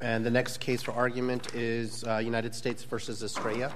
And the next case for argument is United States v. Estrella.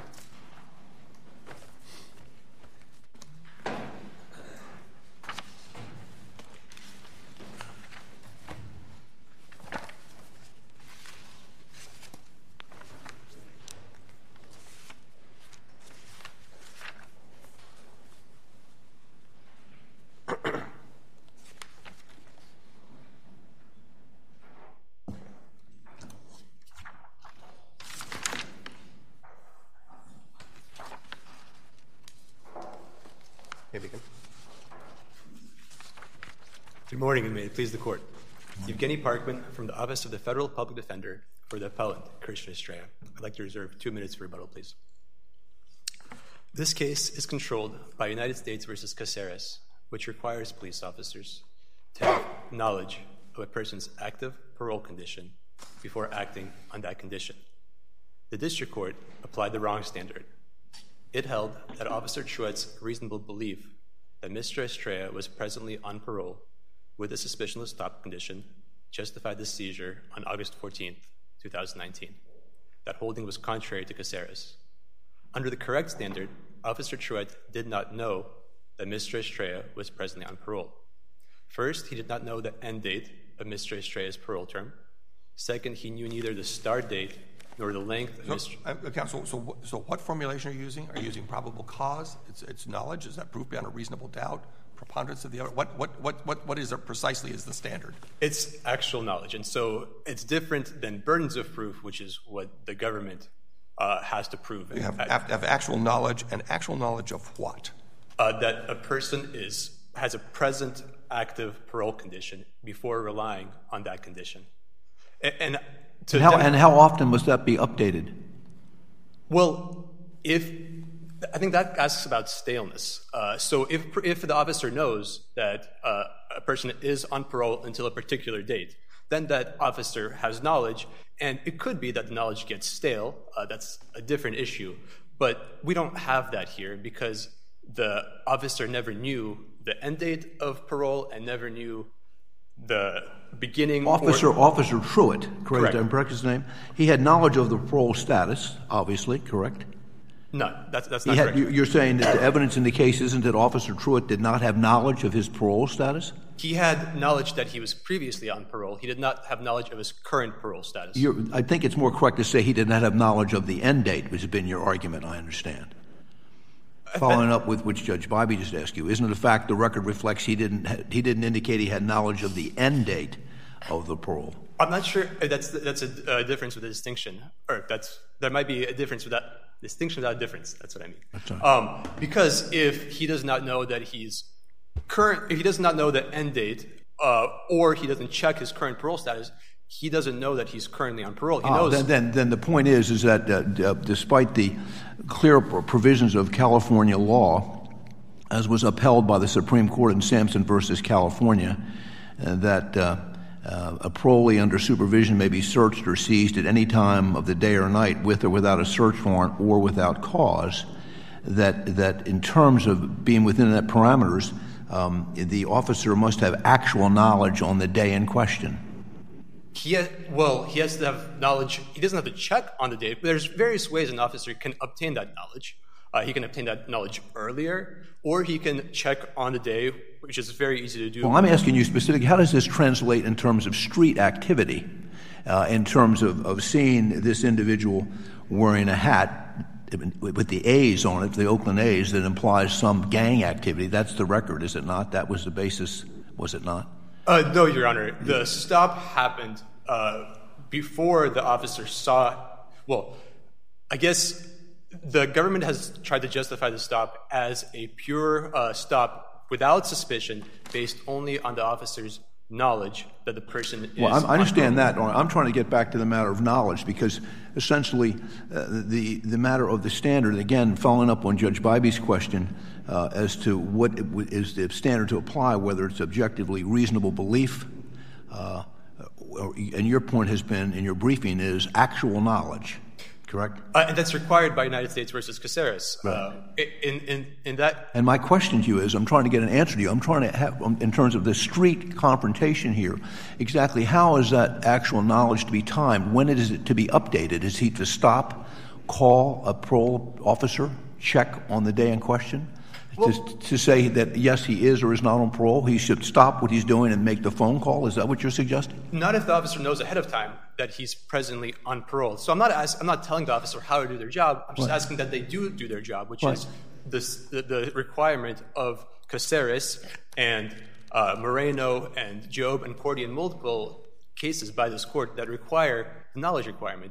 Good morning, and may it please the Court. Evgeny Parkman from the Office of the Federal Public Defender for the appellant, Christian Estrella. I'd like to reserve 2 minutes for rebuttal, please. This case is controlled by United States v. Caceres, which requires police officers to have knowledge of a person's active parole condition before acting on that condition. The district court applied the wrong standard. It held that Officer Truett's reasonable belief that Mr. Estrella was presently on parole with a suspicionless stop condition justified the seizure on August 14, 2019. That holding was contrary to Caceres. Under the correct standard, Officer Truett did not know that Mr. Estrella was presently on parole. First, he did not know the end date of Mr. Estrella's parole term. Second, he knew neither the start date nor the length of Mr. Counsel, so what formulation are you using? Are you using probable cause? It's knowledge? Is that proof beyond a reasonable doubt? Preponderance of the other? What is it precisely is the standard? It's actual knowledge. And so it's different than burdens of proof, which is what the government has to prove. You have actual knowledge, and actual knowledge of what? That a person has a present active parole condition before relying on that condition. And how often must that be updated? Well, I think that asks about staleness. So if the officer knows that a person is on parole until a particular date, then that officer has knowledge, and it could be that the knowledge gets stale. That's a different issue. But we don't have that here because the officer never knew the end date of parole and never knew the beginning. Officer Truett, correct? I'm correct his name. He had knowledge of the parole status, obviously, correct? No, that's not correct. You're saying that the evidence in the case isn't that Officer Truett did not have knowledge of his parole status? He had knowledge that he was previously on parole. He did not have knowledge of his current parole status. I think it's more correct to say he did not have knowledge of the end date, which has been your argument, I understand. Following up with which Judge Bybee just asked you, isn't it a fact the record reflects he didn't indicate he had knowledge of the end date of the parole? I'm not sure that's a difference with a distinction, or there might be a difference with that distinction without a difference. That's what I mean. That's right. Because if he does not know that if he does not know the end date, or he doesn't check his current parole status, he doesn't know that he's currently on parole. He knows. Then the point is that despite the clear provisions of California law, as was upheld by the Supreme Court in Sampson versus California, that a parolee under supervision may be searched or seized at any time of the day or night with or without a search warrant or without cause, that in terms of being within that parameters, the officer must have actual knowledge on the day in question. He has to have knowledge. He doesn't have to check on the date, but there's various ways an officer can obtain that knowledge. He can obtain that knowledge earlier, or he can check on the day, which is very easy to do. Well, I'm asking you specifically, how does this translate in terms of street activity, in terms of seeing this individual wearing a hat with the A's on it, the Oakland A's, that implies some gang activity? That's the record, is it not? That was the basis, was it not? No, Your Honor. The stop happened before the officer saw. Well, I guess the government has tried to justify the stop as a pure stop without suspicion, based only on the officer's knowledge that the person is. Well, I understand that. I'm trying to get back to the matter of knowledge, because essentially the matter of the standard, again, following up on Judge Bybee's question as to what is the standard to apply, whether it's objectively reasonable belief, and your point has been in your briefing is actual knowledge. correct? And that's required by United States versus Caceres. Right. In that, And my question to you is, I'm trying to get an answer to you. I'm trying to have, in terms of the street confrontation here, exactly how is that actual knowledge to be timed? When is it to be updated? Is he to stop, call a parole officer, check on the day in question? To say that, yes, he is or is not on parole, he should stop what he's doing and make the phone call? Is that what you're suggesting? not if the officer knows ahead of time that he's presently on parole. So I'm not telling the officer how to do their job. I'm just asking that they do their job, which is the requirement of Caceres and Moreno and Job and Cordy and multiple cases by this court that require the knowledge requirement.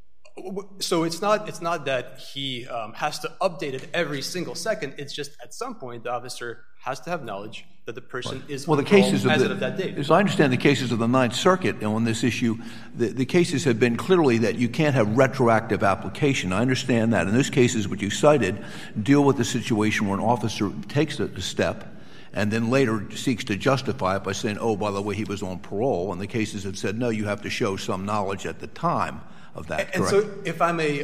So it's not that he has to update it every single second. It's just at some point the officer has to have knowledge that the person is on parole as of that date. As I understand the cases of the Ninth Circuit on this issue, the cases have been clearly that you can't have retroactive application. I understand that. In those cases which you cited deal with the situation where an officer takes a step and then later seeks to justify it by saying, oh, by the way, he was on parole. And the cases have said, no, you have to show some knowledge at the time of that. And so if I may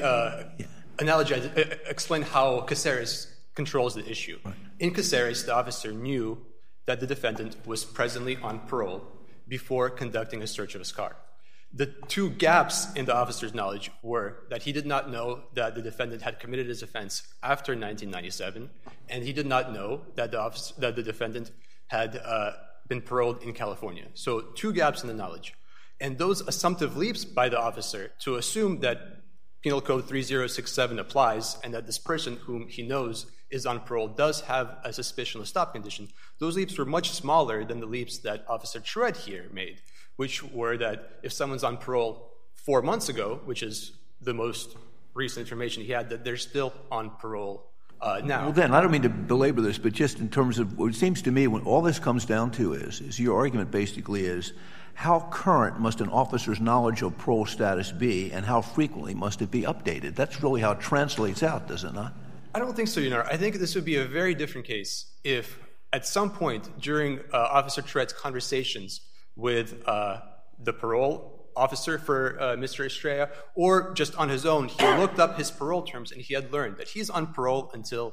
analogize, explain how Caceres controls the issue. Right. In Caceres, the officer knew that the defendant was presently on parole before conducting a search of his car. The two gaps in the officer's knowledge were that he did not know that the defendant had committed his offense after 1997, and he did not know that the defendant had been paroled in California. So two gaps in the knowledge. And those assumptive leaps by the officer to assume that Penal Code 3067 applies and that this person whom he knows is on parole does have a suspicionless stop condition, those leaps were much smaller than the leaps that Officer Tread here made, which were that if someone's on parole 4 months ago, which is the most recent information he had, that they're still on parole now. Well, then, I don't mean to belabor this, but just in terms of what it seems to me, when all this comes down to is your argument basically is, how current must an officer's knowledge of parole status be, and how frequently must it be updated? That's really how it translates out, does it not? I don't think so, Your Honor. I think this would be a very different case if, at some point during Officer Tread's conversations with the parole officer for Mr. Estrella, or just on his own, he looked up his parole terms and he had learned that he's on parole until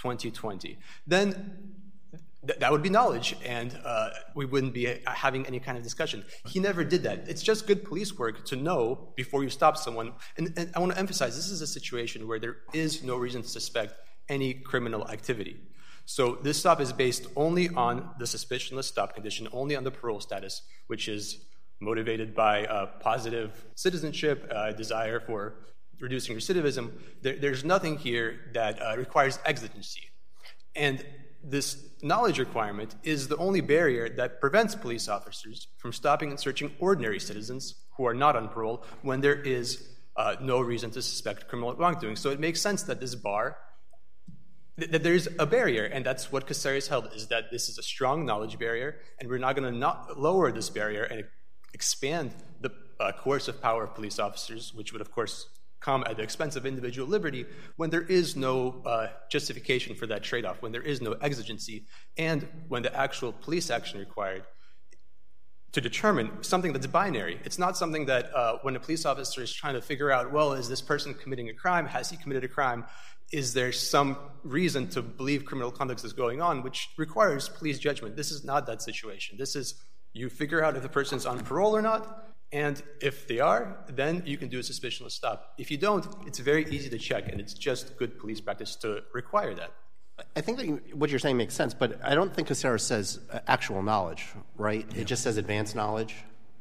2020. Then that would be knowledge, and we wouldn't be having any kind of discussion. He never did that. It's just good police work to know before you stop someone. And I want to emphasize, this is a situation where there is no reason to suspect any criminal activity. So this stop is based only on the suspicionless stop condition, only on the parole status, which is motivated by positive citizenship, desire for reducing recidivism. There's nothing here that requires exigency. And this knowledge requirement is the only barrier that prevents police officers from stopping and searching ordinary citizens who are not on parole when there is no reason to suspect criminal wrongdoing. So it makes sense that this bar, that there's a barrier, and that's what Caceres held, is that this is a strong knowledge barrier, and we're not going to not lower this barrier and expand the coercive power of police officers, which would, of course, come at the expense of individual liberty when there is no justification for that trade-off, when there is no exigency, and when the actual police action required to determine something that's binary. It's not something that when a police officer is trying to figure out, well, is this person committing a crime? Has he committed a crime? Is there some reason to believe criminal conduct is going on, which requires police judgment? This is not that situation. This is, you figure out if the person's on parole or not, and if they are, then you can do a suspicionless stop. If you don't, it's very easy to check, and it's just good police practice to require that. I think that what you're saying makes sense, but I don't think Caceres says actual knowledge, right? Yeah. It just says advanced knowledge.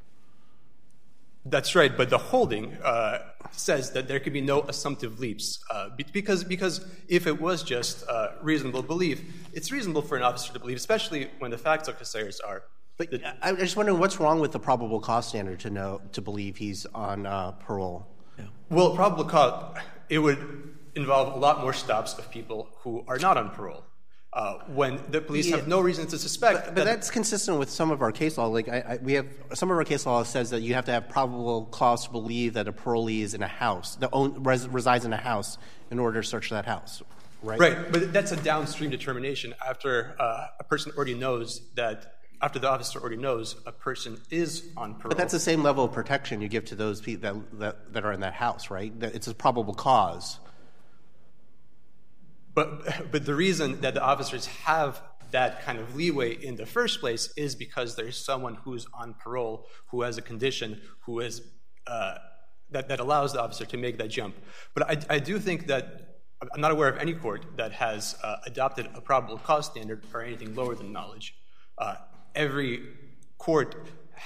That's right, but the holding says that there could be no assumptive leaps because if it was just reasonable belief, it's reasonable for an officer to believe, especially when the facts of Caceres are. But I'm just wondering what's wrong with the probable cause standard to believe he's on parole. Yeah. Well, probable cause, it would involve a lot more stops of people who are not on parole. When the police have no reason to suspect. But that's consistent with some of our case law. Like we have some of our case law says that you have to have probable cause to believe that a parolee is in a house, resides in a house, in order to search that house. Right. Right, but that's a downstream determination after a person already knows that after the officer already knows a person is on parole. But that's the same level of protection you give to those people that are in that house, right? It's a probable cause. But the reason that the officers have that kind of leeway in the first place is because there's someone who's on parole, who has a condition, who is that allows the officer to make that jump. But I do think that I'm not aware of any court that has adopted a probable cause standard or anything lower than knowledge. Every court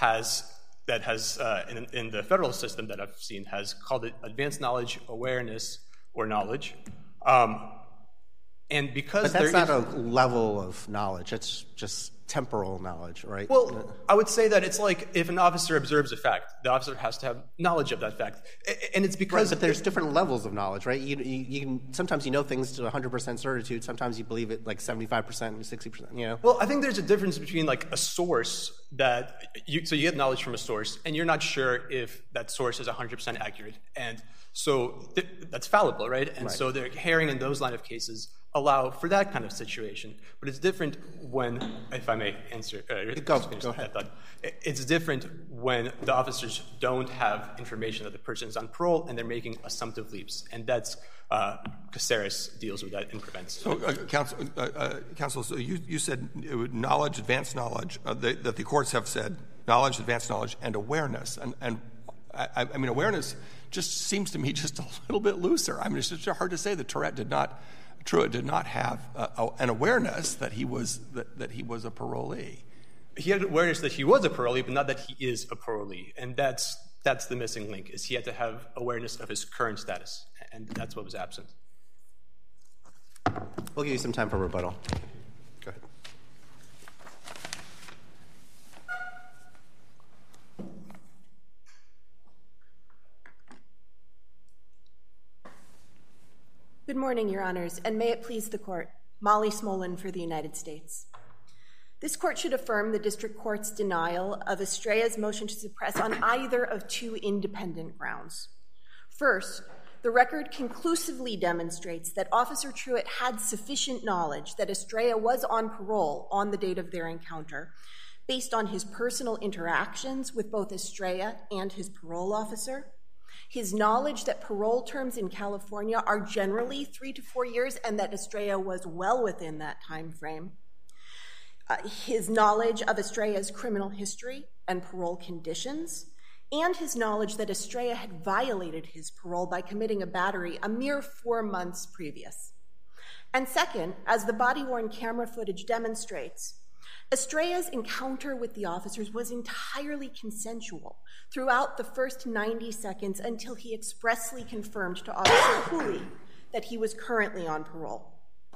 in the federal system that I've seen has called it advanced knowledge, awareness, or knowledge. And because but that's not a level of knowledge. It's just temporal knowledge, right? Well, I would say that it's like if an officer observes a fact, the officer has to have knowledge of that fact. And it's because... Right, but there's different levels of knowledge, right? You can, sometimes you know things to 100% certitude. Sometimes you believe it like 75% and 60%, you know? Well, I think there's a difference between like a source that... So you get knowledge from a source, and you're not sure if that source is 100% accurate. And so that's fallible, right? And so the Herring and those line of cases allow for that kind of situation. But it's different when, if I may answer, go ahead. It's different when the officers don't have information that the person is on parole and they're making assumptive leaps. And that's, Caceres deals with that and prevents. So, Counsel, so you said knowledge, advanced knowledge, that the courts have said knowledge, advanced knowledge, and awareness. And I mean, awareness just seems to me just a little bit looser. I mean, it's just hard to say that Truitt did not have an awareness that he was a parolee. He had awareness that he was a parolee, but not that he is a parolee. And that's the missing link, is he had to have awareness of his current status. And that's what was absent. We'll give you some time for rebuttal. Go ahead. Good morning, Your Honors, and may it please the Court. Molly Smolin for the United States. This Court should affirm the District Court's denial of Estrella's motion to suppress on either of two independent grounds. First, the record conclusively demonstrates that Officer Truitt had sufficient knowledge that Estrella was on parole on the date of their encounter, based on his personal interactions with both Estrella and his parole officer, his knowledge that parole terms in California are generally 3 to 4 years and that Estrella was well within that time frame, his knowledge of Estrella's criminal history and parole conditions, and his knowledge that Estrella had violated his parole by committing a battery a mere 4 months previous. And second, as the body-worn camera footage demonstrates, Estrella's encounter with the officers was entirely consensual throughout the first 90 seconds until he expressly confirmed to Officer Cooley that he was currently on parole.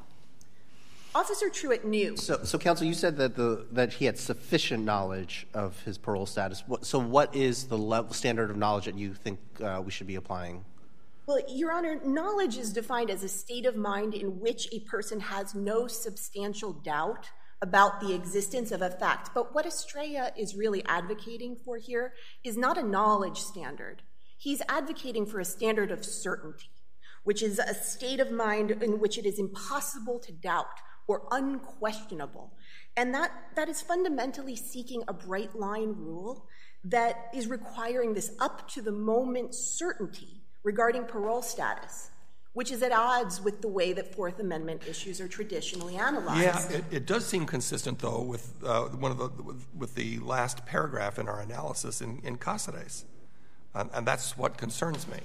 Officer Truitt knew. So Counsel, you said that he had sufficient knowledge of his parole status. So what is the standard of knowledge that you think we should be applying? Well, Your Honor, knowledge is defined as a state of mind in which a person has no substantial doubt about the existence of a fact. But what Estrella is really advocating for here is not a knowledge standard. He's advocating for a standard of certainty, which is a state of mind in which it is impossible to doubt or unquestionable. And that is fundamentally seeking a bright line rule that is requiring this up-to-the-moment certainty regarding parole status, which is at odds with the way that Fourth Amendment issues are traditionally analyzed. Yeah, it does seem consistent, though, with with the last paragraph in our analysis in Caceres, and that's what concerns me.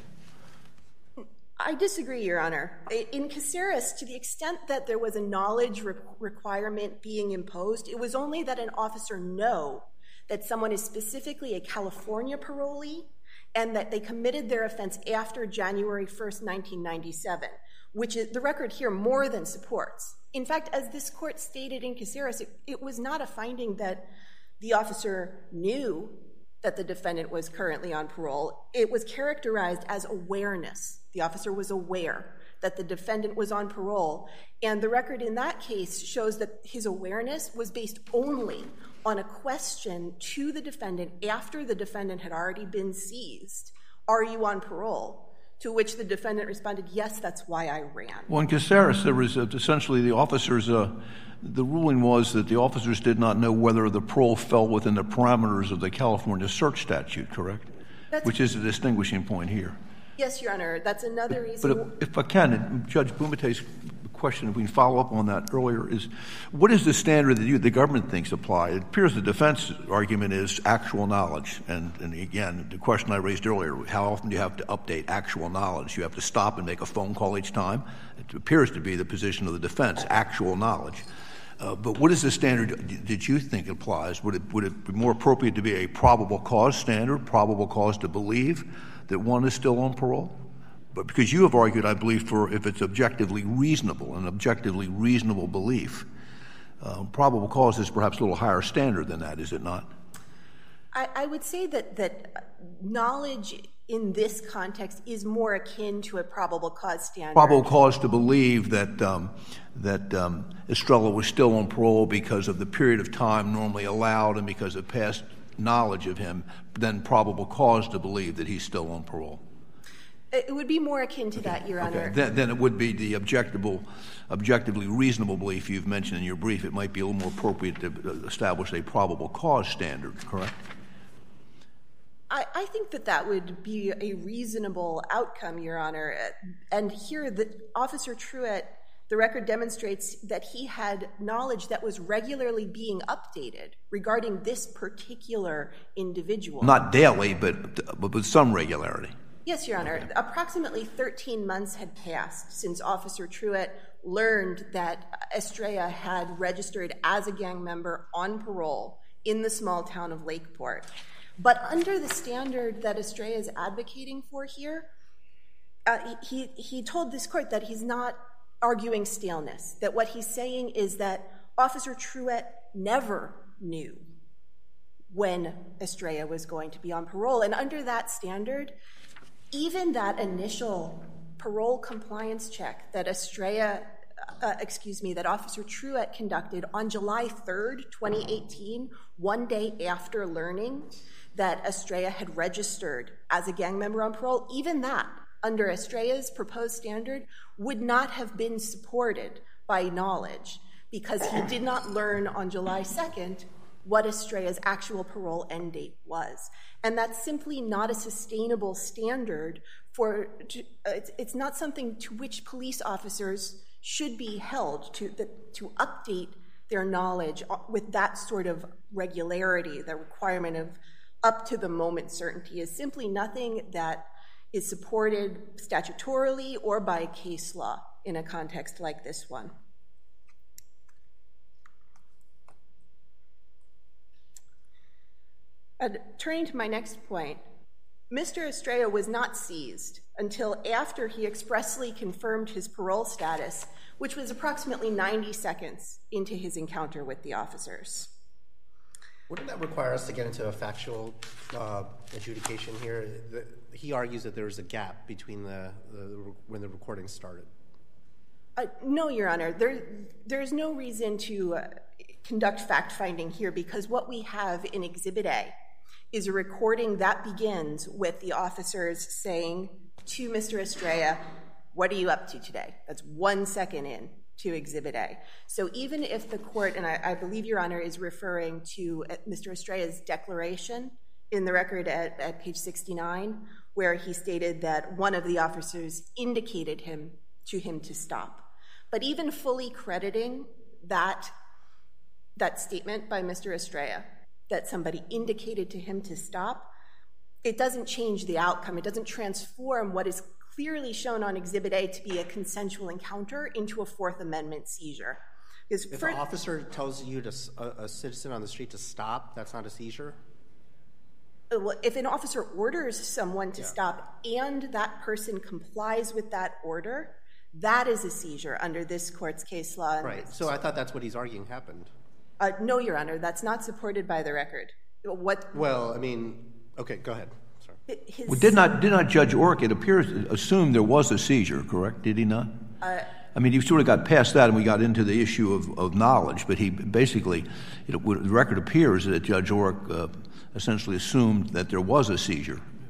I disagree, Your Honor. In Caceres, to the extent that there was a knowledge requirement being imposed, it was only that an officer know that someone is specifically a California parolee and that they committed their offense after January 1st, 1997, which is, the record here more than supports. In fact, as this court stated in Caceres, it was not a finding that the officer knew that the defendant was currently on parole. It was characterized as awareness. The officer was aware that the defendant was on parole, and the record in that case shows that his awareness was based only on a question to the defendant after the defendant had already been seized. Are you on parole? to which the defendant responded, yes, that's why I ran. Well, in Caceres, there was essentially the officers, the ruling was that the officers did not know whether the parole fell within the parameters of the California search statute, correct? Which is a distinguishing point here. Yes, Your Honor. That's another reason. But if I can, Judge Bumate's question, if we can follow up on that earlier, is what is the standard that the government thinks apply? It appears the defense argument is actual knowledge. And again, the question I raised earlier, how often do you have to update actual knowledge? You have to stop and make a phone call each time? It appears to be the position of the defense, actual knowledge. But what is the standard that you think applies? Would it be more appropriate to be a probable cause standard, probable cause to believe that one is still on parole? But because you have argued, I believe, for if it's objectively reasonable, an objectively reasonable belief, probable cause is perhaps a little higher standard than that, is it not? I would say that knowledge in this context is more akin to a probable cause standard. Probable cause to believe that Estrella was still on parole because of the period of time normally allowed and because of past knowledge of him, then probable cause to believe that he's still on parole. It would be more akin to that, Your Honor. Then it would be the objectively reasonable belief you've mentioned in your brief. It might be a little more appropriate to establish a probable cause standard, correct? I think that would be a reasonable outcome, Your Honor. And here, Officer Truett, the record demonstrates that he had knowledge that was regularly being updated regarding this particular individual. Not daily, but with some regularity. Yes, Your Honor. Approximately 13 months had passed since Officer Truett learned that Estrella had registered as a gang member on parole in the small town of Lakeport. But under the standard that Estrella is advocating for here, he told this court that he's not arguing staleness, that what he's saying is that Officer Truett never knew when Estrella was going to be on parole. And under that standard, even that initial parole compliance check that that Officer Truett conducted on July 3rd, 2018, one day after learning that Estrella had registered as a gang member on parole, even that, under Estrella's proposed standard, would not have been supported by knowledge because he did not learn on July 2nd what Estrella's actual parole end date was. And that's simply not a sustainable standard it's not something to which police officers should be held to update their knowledge with that sort of regularity. The requirement of up-to-the-moment certainty is simply nothing that is supported statutorily or by case law in a context like this one. Turning to my next point, Mr. Estrella was not seized until after he expressly confirmed his parole status, which was approximately 90 seconds into his encounter with the officers. Wouldn't that require us to get into a factual adjudication here? He argues that there was a gap between when the recording started. No, Your Honor. There's no reason to conduct fact-finding here because what we have in Exhibit A is a recording that begins with the officers saying to Mr. Estrella, "What are you up to today?" That's 1 second in to Exhibit A. So even if the court, and I believe Your Honor is referring to Mr. Estrella's declaration in the record at page 69, where he stated that one of the officers indicated to him to stop. But even fully crediting that statement by Mr. Estrella, that somebody indicated to him to stop, it doesn't change the outcome. It doesn't transform what is clearly shown on Exhibit A to be a consensual encounter into a Fourth Amendment seizure. If an officer tells you, a citizen on the street, to stop, that's not a seizure? If an officer orders someone to stop and that person complies with that order, that is a seizure under this court's case law. Right. So I thought that's what he's arguing happened. No, Your Honor. That's not supported by the record. Well, I mean, okay, go ahead. Sorry. Well, did not Judge Orrick, it appears, assume there was a seizure, correct? Did he not? I mean, he sort of got past that and we got into the issue of knowledge, but he basically, the record appears that Judge Orrick essentially assumed that there was a seizure.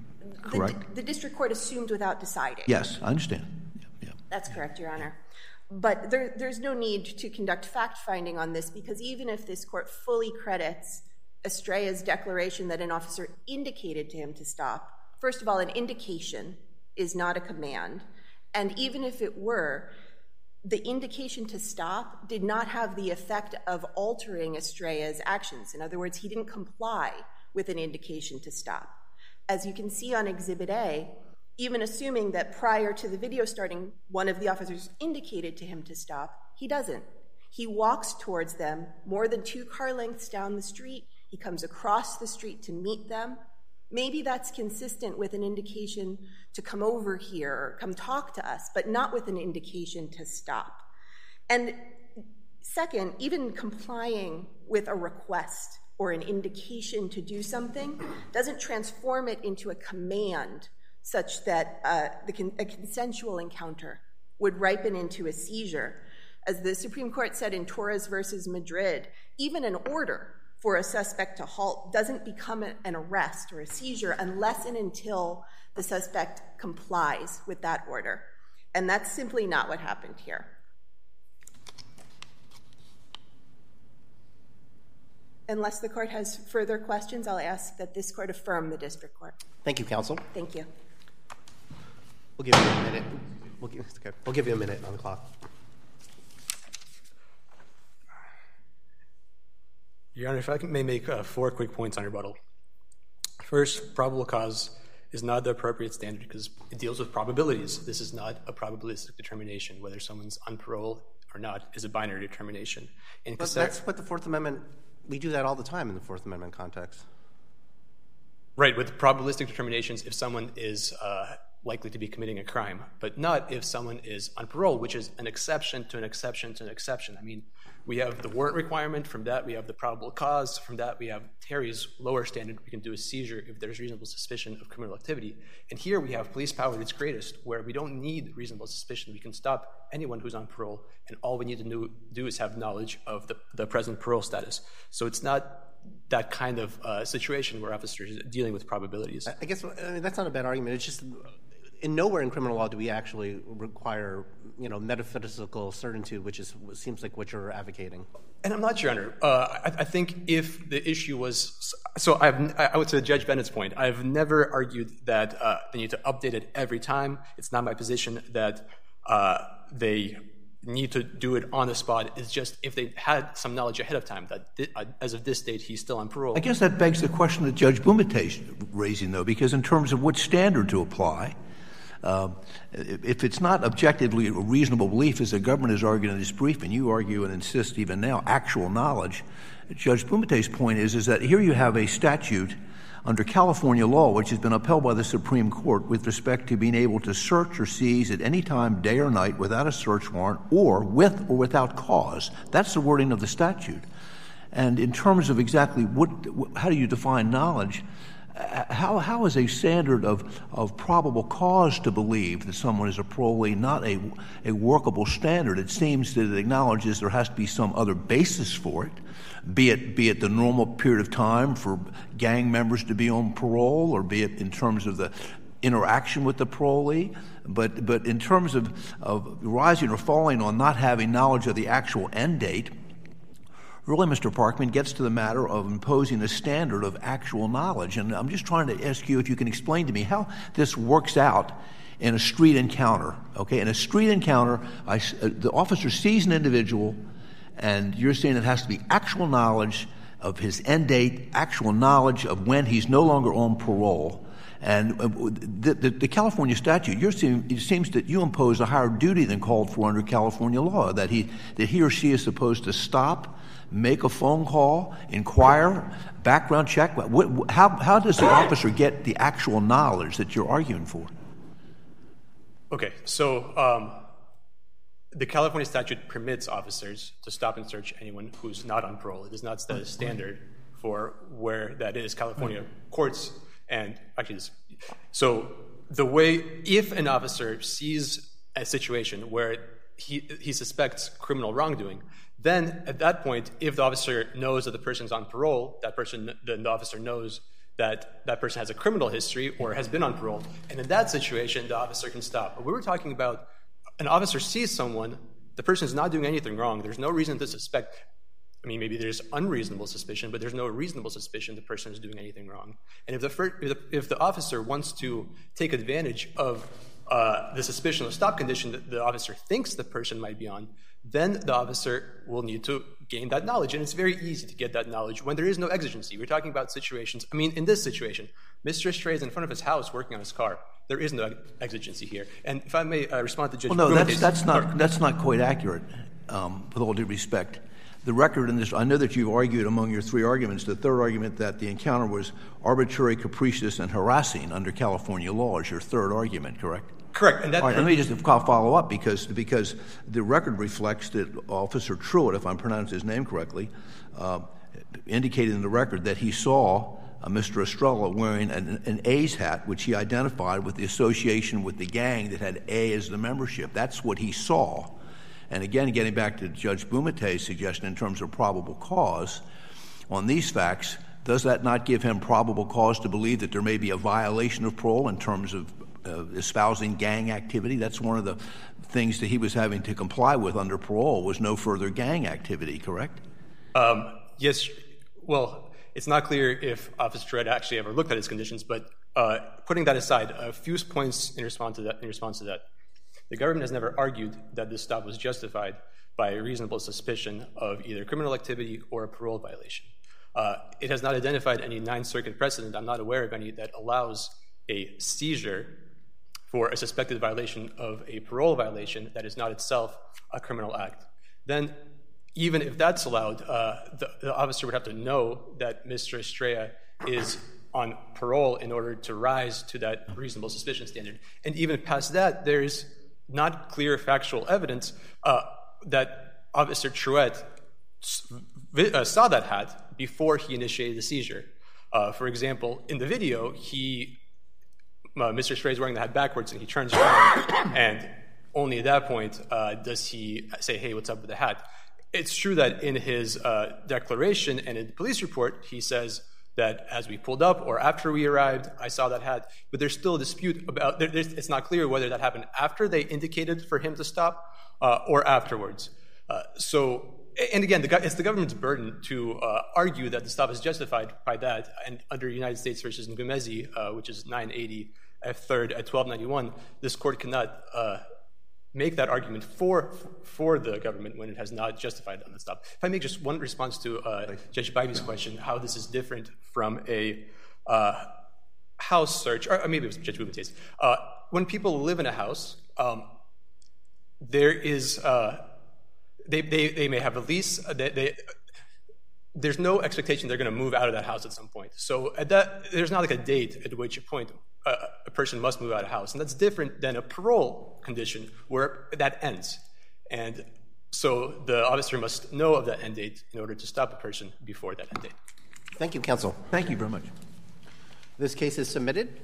correct? The district court assumed without deciding. Yes, I understand. Yeah. That's correct, Your Honor. But there's no need to conduct fact-finding on this, because even if this court fully credits Estrella's declaration that an officer indicated to him to stop, first of all, an indication is not a command. And even if it were, the indication to stop did not have the effect of altering Estrella's actions. In other words, he didn't comply with an indication to stop. As you can see on Exhibit A, even assuming that prior to the video starting, one of the officers indicated to him to stop, he doesn't. He walks towards them more than 2 car lengths down the street. He comes across the street to meet them. Maybe that's consistent with an indication to come over here or come talk to us, but not with an indication to stop. And second, even complying with a request or an indication to do something doesn't transform it into a command such that a consensual encounter would ripen into a seizure. As the Supreme Court said in Torres versus Madrid, even an order for a suspect to halt doesn't become an arrest or a seizure unless and until the suspect complies with that order. And that's simply not what happened here. Unless the court has further questions, I'll ask that this court affirm the district court. Thank you, counsel. Thank you. We'll give you a minute. We'll give you a minute on the clock. Your Honor, if I may make 4 quick points on rebuttal. First, probable cause is not the appropriate standard because it deals with probabilities. This is not a probabilistic determination. Whether someone's on parole or not is a binary determination. But that's what the Fourth Amendment, we do that all the time in the Fourth Amendment context. Right, with probabilistic determinations, if someone is likely to be committing a crime, but not if someone is on parole, which is an exception to an exception to an exception. I mean, we have the warrant requirement. From that, we have the probable cause. From that, we have Terry's lower standard. We can do a seizure if there's reasonable suspicion of criminal activity. And here we have police power at its greatest, where we don't need reasonable suspicion. We can stop anyone who's on parole, and all we need to do is have knowledge of the present parole status. So it's not that kind of situation where officers are dealing with probabilities. I guess that's not a bad argument. It's just in nowhere in criminal law do we actually require, metaphysical certainty, which seems like what you're advocating. And I'm not sure, Your Honor. I think if the issue was so, I would say to Judge Bennett's point, I've never argued that they need to update it every time. It's not my position that they need to do it on the spot. It's just if they had some knowledge ahead of time that as of this date he's still on parole. I guess that begs the question that Judge Bumate is raising, though, because in terms of what standard to apply, if it's not objectively a reasonable belief, as the government has argued in this brief, and you argue and insist even now, actual knowledge, Judge Bumate's point is that here you have a statute under California law, which has been upheld by the Supreme Court with respect to being able to search or seize at any time, day or night, without a search warrant or with or without cause. That's the wording of the statute. And in terms of exactly how do you define knowledge, how is a standard of probable cause to believe that someone is a parolee not a workable standard? It seems that it acknowledges there has to be some other basis for it, be it the normal period of time for gang members to be on parole, or be it in terms of the interaction with the parolee. But in terms of rising or falling on not having knowledge of the actual end date, really, Mr. Parkman, gets to the matter of imposing a standard of actual knowledge. And I'm just trying to ask you if you can explain to me how this works out in a street encounter. Okay, in a street encounter, the officer sees an individual, and you're saying it has to be actual knowledge of his end date, actual knowledge of when he's no longer on parole. And the California statute, it seems that you impose a higher duty than called for under California law, that he or she is supposed to stop, make a phone call, inquire, background check. How does the officer get the actual knowledge that you're arguing for? Okay, so the California statute permits officers to stop and search anyone who's not on parole. It does not set a standard for where that is. California courts and actually, so the way, if an officer sees a situation where he suspects criminal wrongdoing, then at that point, if the officer knows that the person's on parole, the officer knows that that person has a criminal history or has been on parole. And in that situation, the officer can stop. But we were talking about an officer sees someone, the person is not doing anything wrong. There's no reason to suspect. I mean, maybe there's unreasonable suspicion, but there's no reasonable suspicion the person is doing anything wrong. And if the officer wants to take advantage of the suspicion of stop condition that the officer thinks the person might be on, then the officer will need to gain that knowledge. And it's very easy to get that knowledge when there is no exigency. We're talking about situations. I mean, in this situation, Mr. Estrella is in front of his house working on his car. There is no exigency here. And if I may respond to Judge Bumate's— that's not quite accurate, with all due respect. The record in this, I know that you've argued among your three arguments, the third argument that the encounter was arbitrary, capricious, and harassing under California law is your third argument, correct? Correct. And all right, let me just follow up because the record reflects that Officer Truitt, if I'm pronouncing his name correctly, indicated in the record that he saw Mr. Estrella wearing an A's hat, which he identified with the association with the gang that had A as the membership. That's what he saw. And again, getting back to Judge Bumate's suggestion in terms of probable cause, on these facts, does that not give him probable cause to believe that there may be a violation of parole in terms of espousing gang activity? That's one of the things that he was having to comply with under parole was no further gang activity, correct? Yes. Well, it's not clear if Officer Truitt actually ever looked at his conditions, but putting that aside, a few points in response to that. The government has never argued that this stop was justified by a reasonable suspicion of either criminal activity or a parole violation. It has not identified any Ninth Circuit precedent, I'm not aware of any, that allows a seizure for a suspected violation of a parole violation that is not itself a criminal act. Then, even if that's allowed, the officer would have to know that Mr. Estrella is on parole in order to rise to that reasonable suspicion standard. And even past that, there is not clear factual evidence that Officer Truitt saw that hat before he initiated the seizure. For example, in the video, Mr. Estrella is wearing the hat backwards and he turns around, and only at that point does he say, "Hey, what's up with the hat?" It's true that in his declaration and in the police report, he says that as we pulled up or after we arrived, I saw that hat. But there's still a dispute about, it's not clear whether that happened after they indicated for him to stop or afterwards. And again, it's the government's burden to argue that the stop is justified by that. And under United States v. Ngumezi, which is 980 F3rd at 1291, this court cannot make that argument for the government when it has not justified on the stop. If I make just one response to Judge Bivey's question, how this is different from a house search, or maybe it was Judge Bumate's. When people live in a house, there is they may have a lease. There's no expectation they're going to move out of that house at some point. So there's not like a date at which point a person must move out of the house. And that's different than a parole condition where that ends. And so the officer must know of that end date in order to stop a person before that end date. Thank you, counsel. Thank you very much. This case is submitted.